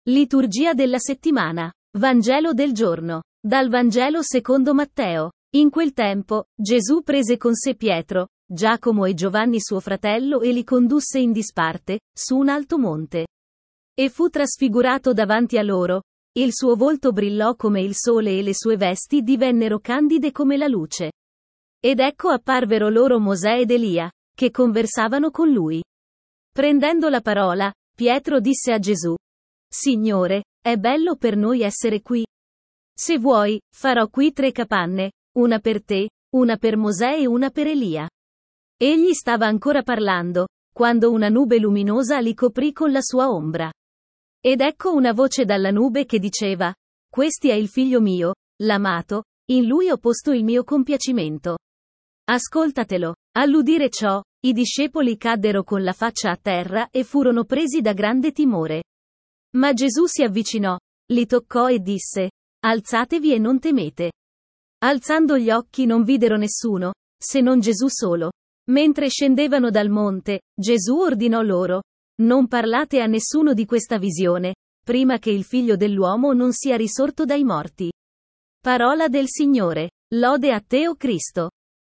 Liturgia della settimana. Vangelo del giorno. Dal Vangelo secondo Matteo. In quel tempo, Gesù prese con sé Pietro, Giacomo e Giovanni suo fratello e li condusse in disparte, su un alto monte. E fu trasfigurato davanti a loro. Il suo volto brillò come il sole e le sue vesti divennero candide come la luce. Ed ecco apparvero loro Mosè ed Elia, che conversavano con lui. Prendendo la parola, Pietro disse a Gesù: Signore, è bello per noi essere qui. Se vuoi, farò qui 3 capanne, una per te, una per Mosè e una per Elia. Egli stava ancora parlando, quando una nube luminosa li coprì con la sua ombra. Ed ecco una voce dalla nube che diceva: Questi è il figlio mio, l'amato, in lui ho posto il mio compiacimento. Ascoltatelo. All'udire ciò, i discepoli caddero con la faccia a terra e furono presi da grande timore. Ma Gesù si avvicinò, li toccò e disse: Alzatevi e non temete. Alzando gli occhi non videro nessuno, se non Gesù solo. Mentre scendevano dal monte, Gesù ordinò loro: Non parlate a nessuno di questa visione, prima che il figlio dell'uomo non sia risorto dai morti. Parola del Signore. Lode a te, o Cristo.